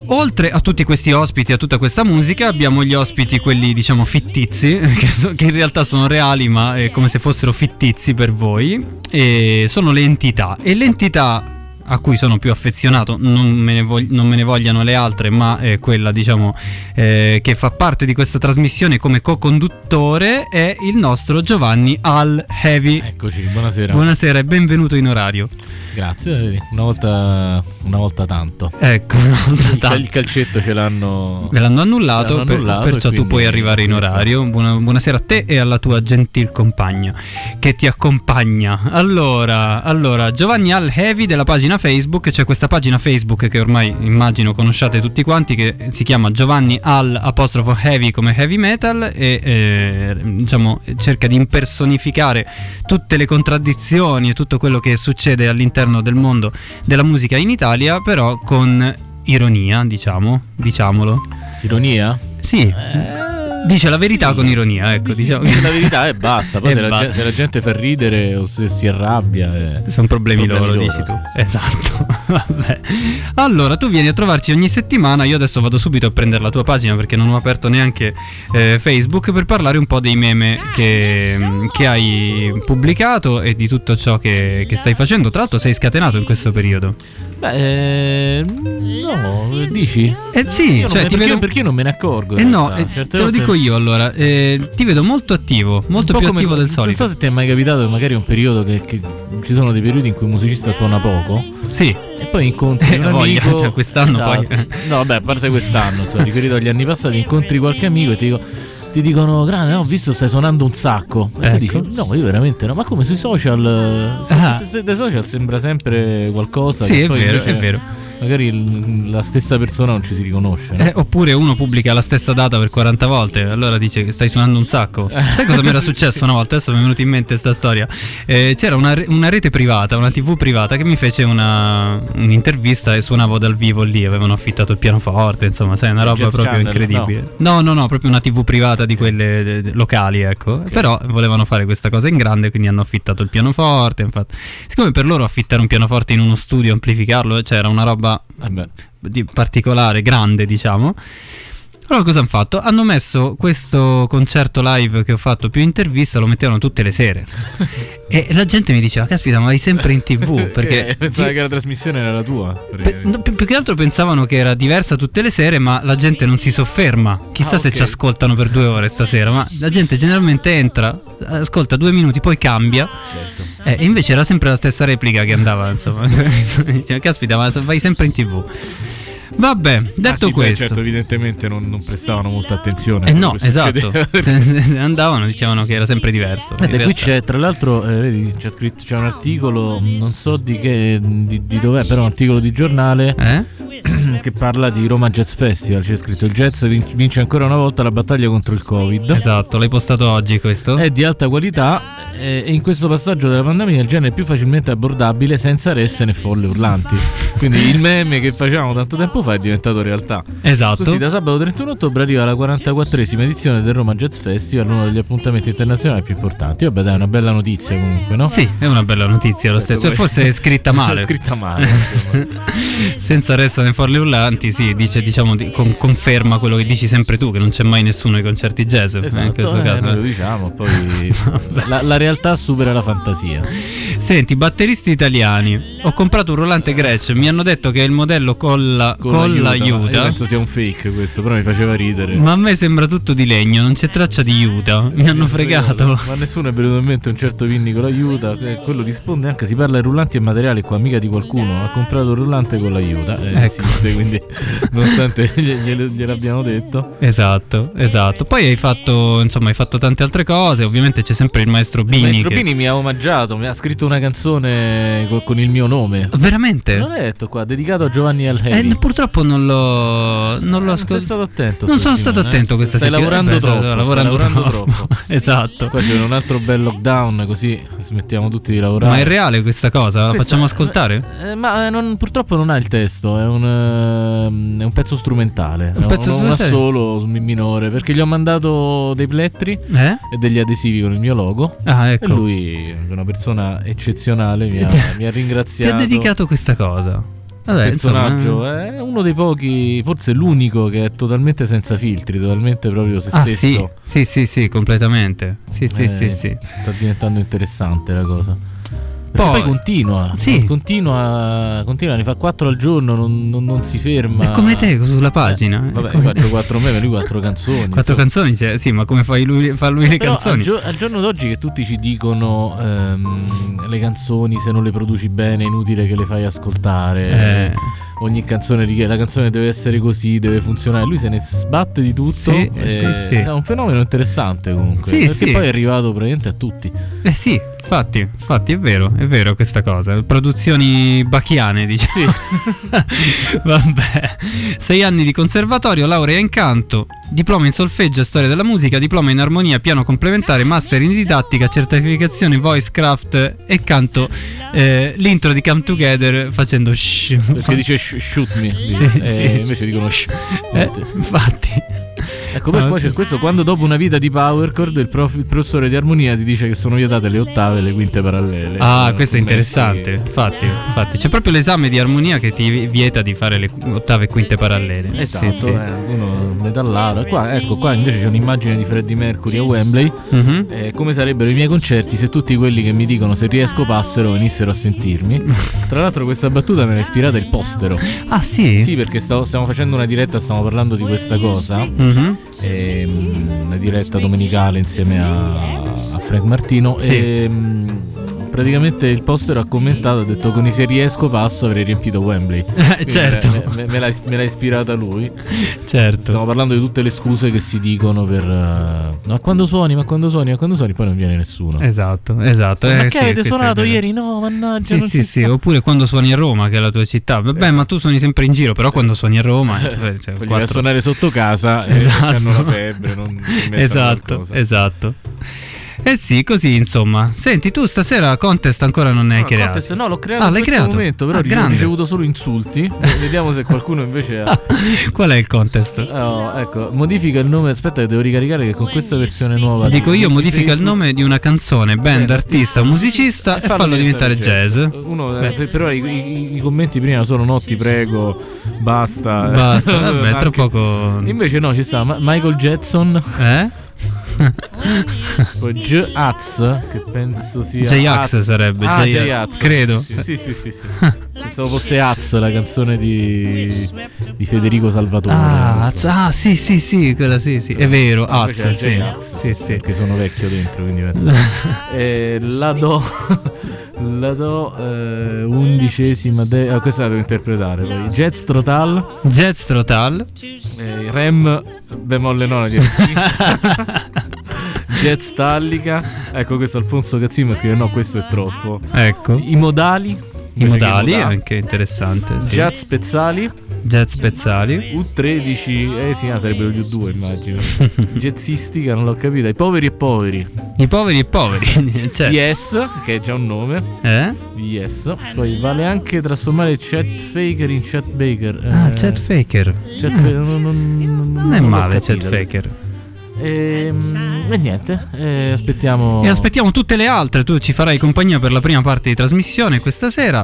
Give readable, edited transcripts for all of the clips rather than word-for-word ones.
oltre a tutti questi ospiti, a tutta questa musica, abbiamo gli ospiti, quelli diciamo fittizi, che in realtà sono reali ma è come se fossero fittizi per voi, e sono le entità. E l'entità a cui sono più affezionato, non me ne vogliano le altre, ma è quella diciamo che fa parte di questa trasmissione come co-conduttore, è il nostro Giovanni Al Heavy. Eccoci, buonasera. Buonasera e benvenuto in orario. Grazie, una volta tanto. Ecco, una volta tanto. Il calcetto ve l'hanno annullato, perciò tu puoi arrivare in orario. Buonasera a te e alla tua gentil compagna che ti accompagna. Allora, Giovanni Al Heavy della pagina Facebook. C'è questa pagina Facebook che ormai immagino conosciate tutti quanti, che si chiama Giovanni Al _Heavy come heavy metal, e diciamo cerca di impersonificare tutte le contraddizioni e tutto quello che succede all'interno del mondo della musica in Italia, però con ironia, diciamolo. Ironia? Sì. Dice la verità, sì. Con ironia, ecco, diciamo. Dice la verità e basta. Poi se la gente fa ridere o se si arrabbia, sono problemi loro, dici tu. Sì. Esatto. Vabbè. Allora, tu vieni a trovarci ogni settimana. Io adesso vado subito a prendere la tua pagina perché non ho aperto neanche Facebook, per parlare un po' dei meme che hai pubblicato e di tutto ciò che stai facendo. Tra l'altro sei scatenato in questo periodo. Beh, no, dici? Sì, cioè perché io non me ne accorgo. No, te lo dico io allora. Ti vedo molto attivo, molto più attivo del solito. Non so se ti è mai capitato che magari è un periodo che ci sono dei periodi in cui il musicista suona poco. Sì. E poi incontri un amico. Cioè quest'anno esatto. Poi. No, vabbè, a parte quest'anno, riferito agli anni passati, incontri qualche amico e ti dicono: grande, ho visto stai suonando un sacco. E tu dici: no, io veramente no. Ma come sui social? Se dai social sembra sempre qualcosa. Sì, che è poi vero, invece è vero. Magari la stessa persona non ci si riconosce, no? Oppure uno pubblica la stessa data per 40 volte, allora dice che stai suonando un sacco. Sai cosa mi era successo una volta? Adesso mi è venuta in mente sta storia. C'era una rete privata, una TV privata, che mi fece un'intervista e suonavo dal vivo lì. Avevano affittato il pianoforte, insomma, sai, una roba Jazz proprio Channel, incredibile. No, proprio una TV privata di quelle locali, ecco. Okay. Però volevano fare questa cosa in grande, quindi hanno affittato il pianoforte. Infatti, siccome per loro affittare un pianoforte in uno studio, amplificarlo, cioè era una roba di particolare, grande, diciamo. Allora cosa hanno fatto? Hanno messo questo concerto live che ho fatto più intervista, lo mettevano tutte le sere. E la gente mi diceva: caspita, ma vai sempre in TV? Perché pensava che la trasmissione era la tua. Più che altro pensavano che era diversa tutte le sere, ma la gente non si sofferma. Chissà se ci ascoltano per 2 ore stasera. Ma la gente generalmente entra, ascolta 2 minuti, poi cambia. Certo. E invece era sempre la stessa replica che andava, insomma. Diceva: caspita, ma vai sempre in TV. Vabbè, detto questo, certo, evidentemente non prestavano molta attenzione. No, esatto. Andavano, dicevano che era sempre diverso. Qui c'è, tra l'altro, vedi, c'è un articolo, non so di dov'è, però un articolo di giornale che parla di Roma Jazz Festival. C'è scritto: il jazz vince ancora una volta la battaglia contro il Covid. Esatto, l'hai postato oggi questo. È di alta qualità e in questo passaggio della pandemia il genere è più facilmente abbordabile senza resse né folle urlanti. Quindi il meme che facevamo tanto tempo fa è diventato realtà. Esatto. Così da sabato 31 ottobre arriva la 44esima edizione del Roma Jazz Festival, uno degli appuntamenti internazionali più importanti. Vabbè, dai, è una bella notizia comunque, no? Sì, è una bella notizia lo stesso. Cioè, forse è scritta male. È scritta male. Senza ressa né folle urlanti, sì, dice, diciamo, conferma quello che dici sempre tu, che non c'è mai nessuno ai concerti jazz. Esatto, in questo caso. Noi lo diciamo, poi la realtà supera la fantasia. Senti, batteristi italiani. Ho comprato un rullante Gretsch, mi hanno detto che è il modello con l'aiuta. Io penso sia un fake questo, però mi faceva ridere. Ma a me sembra tutto di legno, non c'è traccia di aiuta. Mi hanno fregato. Ma nessuno è venuto in mente un certo Vinny con l'aiuta. Quello risponde anche, si parla di rullanti e materiali qua, mica di qualcuno. Ha comprato un rullante con l'aiuta. Ecco. Esiste, quindi nonostante gliel'abbiamo detto. Esatto. Poi hai fatto tante altre cose. Ovviamente c'è sempre il maestro Bini. Il maestro Bini mi ha omaggiato, mi ha scritto una canzone con il mio nome. Veramente? Non l'ho detto qua, dedicato a Giovanni Al Heavy. Purtroppo non l'ho ascoltato. Sei stato attento. Non sono stato attento questa settimana. Stai lavorando troppo. Esatto. Qua c'è un altro bel lockdown, così smettiamo tutti di lavorare. Ma è reale questa cosa? La facciamo ascoltare? Purtroppo non ha il testo, è un pezzo strumentale. Un assolo minore, perché gli ho mandato dei plettri e degli adesivi con il mio logo. Ecco. E lui, una persona eccezionale, mi ha ringraziato. Ti ha dedicato questa cosa. personaggio è uno dei pochi, forse l'unico, che è totalmente senza filtri, totalmente proprio se stesso. Sì, completamente. Sì. Sta diventando interessante la cosa. Poi continua, ne fa 4 al giorno, non si ferma. È come te sulla pagina. Vabbè, io faccio 4 meme, lui 4 canzoni. 4 canzoni, sì, ma come fa lui le però canzoni? Al giorno d'oggi che tutti ci dicono le canzoni, se non le produci bene è inutile che le fai ascoltare. Ogni canzone la canzone deve essere così, deve funzionare. Lui se ne sbatte di tutto. Sì. È un fenomeno interessante comunque. Perché poi è arrivato praticamente a tutti. Sì, infatti è vero questa cosa. Produzioni bachiane, diciamo. Sì. Vabbè. 6 anni di conservatorio, laurea in canto, diploma in solfeggio e storia della musica, diploma in armonia, piano complementare, master in didattica, certificazione voice craft e canto. L'intro di Come Together facendo shh. Perché dice shoot me, invece dicono shh. Infatti. Ecco, poi qua c'è questo: quando dopo una vita di power chord il professore di armonia ti dice che sono vietate le ottave e le quinte parallele. Questo è interessante. Infatti c'è proprio l'esame di armonia che ti vieta di fare le ottave e quinte parallele. Esatto, uno metallaro. Qua invece c'è un'immagine di Freddie Mercury a Wembley. Come sarebbero i miei concerti se tutti quelli che mi dicono se riesco passero venissero a sentirmi. Tra l'altro questa battuta me l'ha ispirata il Postero. Ah sì? Sì, perché stiamo facendo una diretta, stiamo parlando di questa cosa. Una diretta domenicale insieme a Frank Martino. Praticamente il Postero ha commentato, ha detto: con i se riesco passo avrei riempito Wembley. Certo. Me l'ha ispirata lui. Certo. Stiamo parlando di tutte le scuse che si dicono per ma quando suoni, poi non viene nessuno. Esatto. Ma che avete suonato ieri? No, mannaggia. Sì. Oppure quando suoni a Roma, che è la tua città. Vabbè, ma tu suoni sempre in giro, però quando suoni a Roma poi vai a suonare sotto casa e hanno la febbre, non esatto. Sì, così insomma. Senti, tu stasera contest ancora non ne hai creato? Contest no, l'ho creato in questo momento, però ho ricevuto solo insulti. Vediamo se qualcuno invece ha. Qual è il contest? Ecco, modifica il nome. Aspetta che devo ricaricare, che con questa versione nuova dico io, modifica il nome di una canzone, band, artista o musicista e fallo diventare jazz. Però i commenti prima sono: no, ti prego, basta. Vabbè, tra poco. Invece no, ci sta Michael Jackson. Poi J-Ax, che penso sia J-Ax sarebbe J-Ax, credo. Sì. Pensavo fosse Az, la canzone di Federico Salvatore. Sì, quella sì. È vero, Az, sì. Perché sono vecchio dentro, quindi penso. La do 11ª questa la devo interpretare poi. Jazz Trotal, Rem bemolle nona di Jazz Tallica. Ecco, questo Alfonso Cazzino scrive: no, questo è troppo. Ecco. I modali anche interessante. Jazz Spezzali. U13 sarebbero gli U2, immagino. Jazzistica, non l'ho capita. I poveri e poveri. Certo. Yes, che è già un nome. Yes. Poi vale anche trasformare Chet Faker in Chet Baker. Chet Faker. Non è male Chet Faker. E niente, aspettiamo tutte le altre. Tu ci farai compagnia per la prima parte di trasmissione questa sera.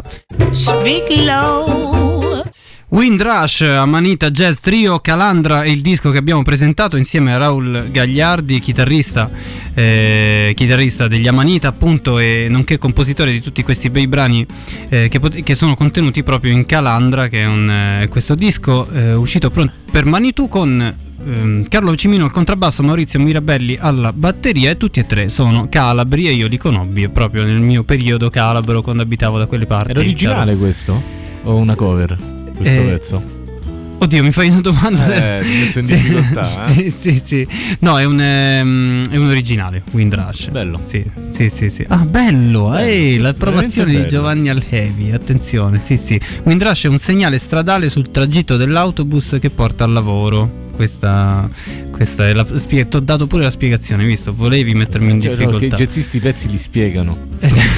Windrush, Amanita Jazz Trio, Calandra è il disco che abbiamo presentato insieme a Raul Gagliardi, chitarrista degli Amanita appunto, e nonché compositore di tutti questi bei brani che sono contenuti proprio in Calandra, che è questo disco uscito per Manitou con Carlo Cimino al contrabbasso, Maurizio Mirabelli alla batteria, e tutti e tre sono calabri e io li conobbi proprio nel mio periodo calabro, quando abitavo da quelle parti. Era originale questo? O una cover? Questo pezzo? Oddio, mi fai una domanda? Messo in difficoltà. Sì. No, è un originale, Windrush. Bello. Sì. Bello. L'approvazione di Giovanni Alhevi. Attenzione, sì. Windrush è un segnale stradale sul tragitto dell'autobus che porta al lavoro. Questa è la ti ho dato pure la spiegazione, visto? Volevi mettermi in difficoltà. Che i jazzisti i pezzi li spiegano.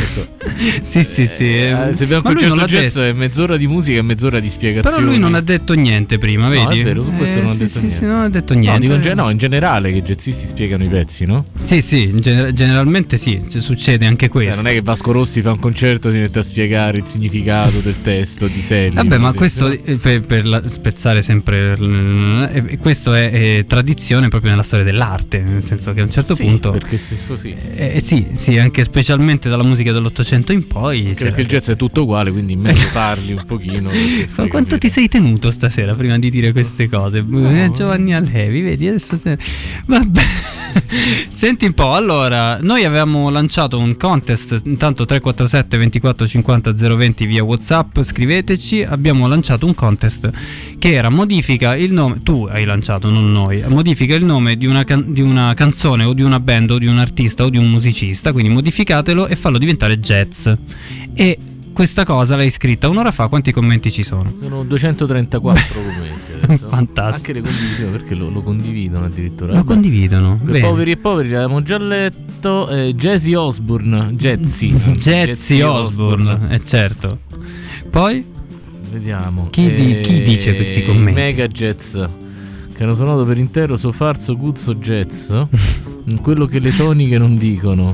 Sì. Se abbiamo un concerto jazz è mezz'ora di musica e mezz'ora di spiegazioni. Però lui non ha detto niente prima, vedi? No, è vero, su questo non ha detto niente. Non ha detto niente. No, in generale che i jazzisti spiegano i pezzi, no? Sì, generalmente sì, succede anche questo. Non è che Vasco Rossi fa un concerto e si mette a spiegare il significato del testo di Selli. Vabbè, ma questo per spezzare sempre questo è tradizione proprio nella storia dell'arte, nel senso che a un certo punto perché se così sì, anche specialmente dalla musica dell'Ottocento in poi, perché il jazz è tutto uguale, quindi in mezzo parli un pochino. Ma quanto ti sei tenuto stasera prima di dire queste cose? Giovanni Alhevi, vedi adesso vabbè. Senti un po', allora noi avevamo lanciato un contest, intanto 347 24 50 020 via WhatsApp, scriveteci. Abbiamo lanciato un contest che era modifica il nome, tu hai lanciato, non noi, modifica il nome di una canzone o di una band o di un artista o di un musicista, quindi modificatelo e fallo diventare jazz. E questa cosa l'hai scritta un'ora fa, quanti commenti ci sono? Sono 234 commenti adesso. Fantastico. Anche le condivisioni, perché lo condividono addirittura. Lo condividono. Poveri e poveri l'avevamo già letto. Jazzy Osbourne. Jazzy Osbourne, certo. Poi? Vediamo. Chi dice questi commenti? Mega Jazz, che hanno suonato per intero so farzo guzzo jazz. Quello che le toniche non dicono.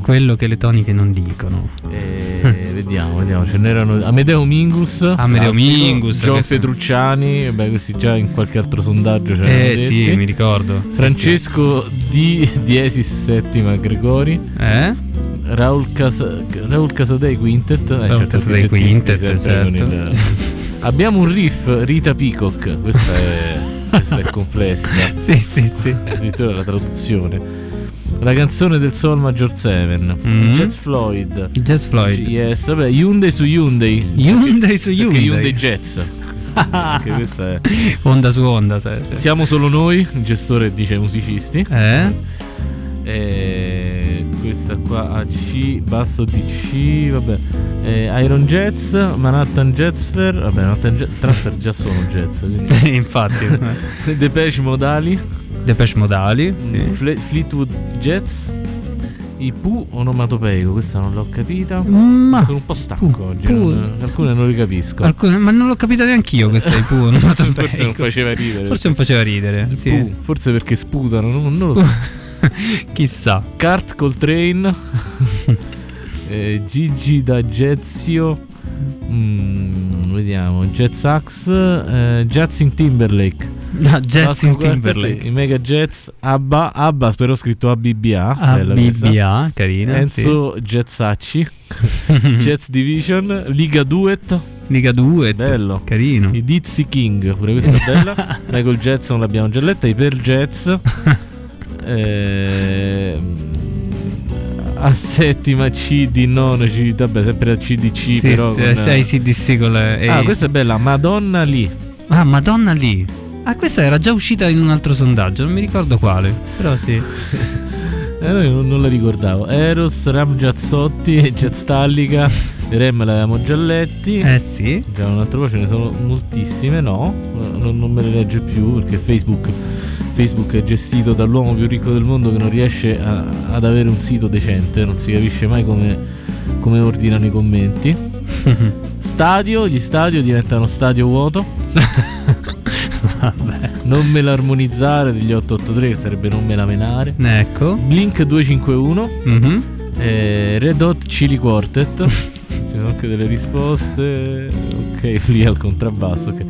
Vediamo, ce n'erano Amedeo Mingus, John Petrucciani, questi già in qualche altro sondaggio c'erano detti. Sì, mi ricordo. Francesco di diesis settima Gregori, Raul Casadei Quintet, Casadei Quintet, certo. Abbiamo un riff, Rita Peacock, questa è complessa. Sì. Addirittura la traduzione. La canzone del Soul Major 7, Jazz Floyd. Yes, vabbè, Hyundai su Hyundai. Hyundai Jazz. Anche questa è onda su onda. Siamo solo noi, il gestore dice musicisti. Questa qua AC, basso DC, vabbè. Iron Jazz, Manhattan Jazz Fair, vabbè, Manhattan Transfer già sono jazz. Infatti. Depeche Modali, sì. Fleetwood Jazz, i Pooh onomatopeico, questa non l'ho capita. Ma sono un po' stanco oggi. Alcune non le capisco. Ma non l'ho capita neanche io questa, i Pooh onomatopeico. Forse non faceva ridere. Sì. Pooh, forse perché sputano, non lo so. Chissà. Kurt Coltrane, Gigi D'Agezio, vediamo, Jazz Axe, Jazzing Timberlake. Jazzing Timberlake, i Mega Jazz, Abba però scritto ABBA, carina. Enzo, sì. Jazzacci, Jazz Division, Liga Duet, bello, carino. I Dizzy King, pure questa è bella. Michael Jackson l'abbiamo già letta. I Pearl Jazz, a settima C di nono C, vabbè, sempre a CDC, sì, però sì, CDC con le questa è bella, Madonna Lee. Madonna Lee. Questa era già uscita in un altro sondaggio, non mi ricordo quale, però sì. Non la ricordavo. Eros, Ram Giazzotti, Jazz Tallica, Rem l'avevamo già letti. Sì. Già un altro po', ce ne sono moltissime, no? Non me le legge più perché Facebook è gestito dall'uomo più ricco del mondo che non riesce ad avere un sito decente, non si capisce mai come ordinano i commenti. Gli stadio diventano stadio vuoto. Vabbè. Non me l'armonizzare degli 883, che sarebbe non me la menare. Ecco. Blink 251, Red Hot Chili Quartet. Ci sono anche delle risposte. Ok, lì al contrabbasso. Okay.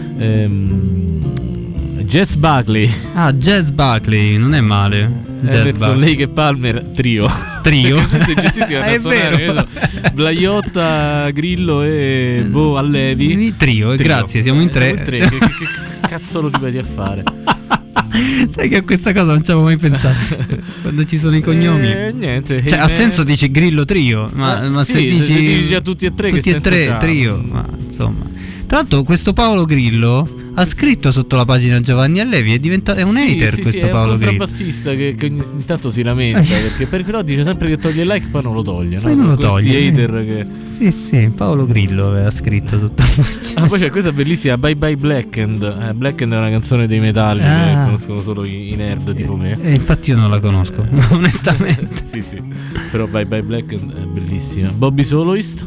Jazz Buckley. Jazz Buckley, non è male. Emerson, Lake e Palmer, trio. È vero. Blaiotta, Grillo e Bo Allevi. Trio, grazie, siamo in tre. Che cazzo lo ripeti a fare? Sai che a questa cosa non ci avevo mai pensato. Quando ci sono i cognomi, niente. Cioè, ha senso dici Grillo trio, ma sì, se dici già tutti e tre, trio, ma insomma. Tra l'altro questo Paolo Grillo ha scritto sotto la pagina Giovanni Allevi, è un hater questo Paolo Grillo. È un contrabbassista che ogni tanto si lamenta perché però dice sempre che toglie il like, poi non lo toglie, no? Non lo toglie. Hater che... Sì, Paolo Grillo aveva scritto sotto. Poi c'è questa bellissima Bye Bye Blackened. Blackened è una canzone dei Metallica che conoscono solo i nerd tipo me. Infatti io non la conosco, onestamente. Sì, però Bye Bye Blackened è bellissima. Bobby Soloist.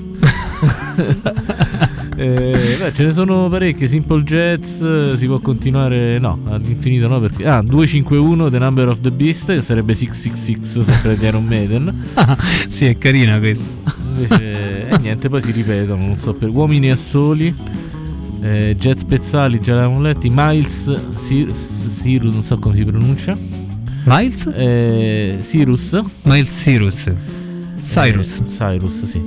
Ce ne sono parecchie. Simple Jazz, si può continuare, no, all'infinito no, perché 251 The Number of the Beast, che sarebbe 666 sempre di Iron Maiden. Sì, è carina questa. Invece niente, poi si ripetono, non so, per Uomini a Soli, Jet Spezzali già l'avevamo letti. Miles Cyrus, non so come si pronuncia. Miles? Cyrus. Miles Cyrus. Cyrus, sì.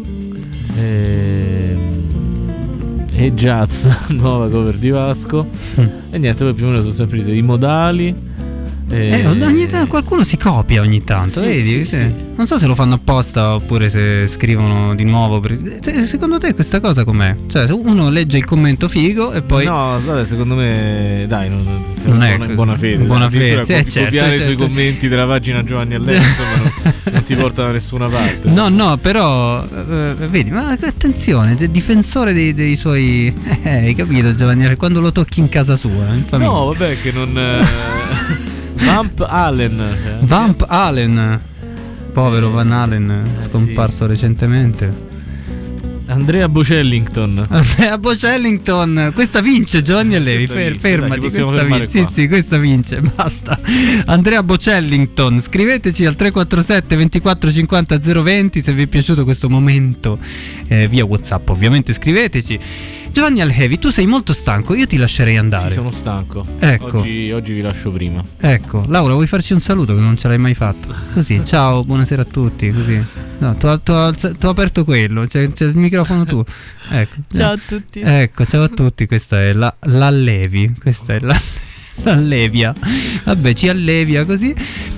E Jazz, nuova cover di Vasco. E niente, poi più o meno sono sempre i modali. Ogni tanto qualcuno si copia ogni tanto, vedi? Sì. Non so se lo fanno apposta oppure se scrivono di nuovo. Secondo te questa cosa com'è? Cioè, uno legge il commento figo e poi. No, vabbè, secondo me, dai, non è in buona fede. Buona fede, copiare sui commenti della pagina Giovanni Allevi, insomma, non ti porta da nessuna parte. No, però, vedi, ma attenzione, difensore dei suoi. Hai capito, Giovanni Allevi? Quando lo tocchi in casa sua, in famiglia. No, vabbè, che non. Vamp Allen, povero Van Allen, scomparso recentemente. Andrea Bocellington, questa vince Giovanni Allevi, fermati, questa vince. Sì, questa vince, basta. Andrea Bocellington, scriveteci al 347 24 50 020 se vi è piaciuto questo momento, via WhatsApp ovviamente, scriveteci. Giovanni Allevi, tu sei molto stanco, io ti lascerei andare. Sì, sono stanco. Ecco. Oggi vi lascio prima. Ecco, Laura, vuoi farci un saluto che non ce l'hai mai fatto? Così, ciao, buonasera a tutti, così. No, tu hai aperto quello, c'è il microfono tu. Ecco. Ciao a tutti. Ecco, ciao a tutti, questa è l'Allevi, questa è l'Allevia. Vabbè, ci allevia così.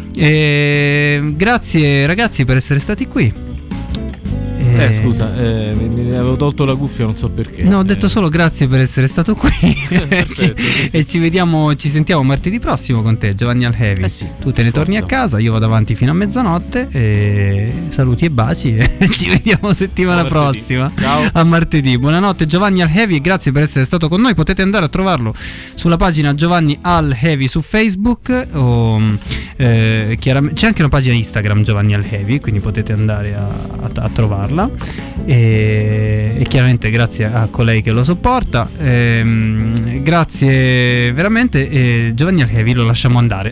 Grazie ragazzi per essere stati qui. Scusa, mi avevo tolto la cuffia, non so perché. No, ho detto solo grazie per essere stato qui. E ci sentiamo martedì prossimo con te, Giovanni Allevi. Sì, tu te ne torni a casa, io vado avanti fino a mezzanotte. Saluti e baci e ci vediamo settimana prossima. Ciao. A martedì. Buonanotte Giovanni Allevi e grazie per essere stato con noi. Potete andare a trovarlo sulla pagina Giovanni Allevi su Facebook o chiaramente c'è anche una pagina Instagram Giovanni Allevi, quindi potete andare a trovarla. E chiaramente grazie a colei che lo sopporta, grazie veramente. Giovanni Allevi lo lasciamo andare.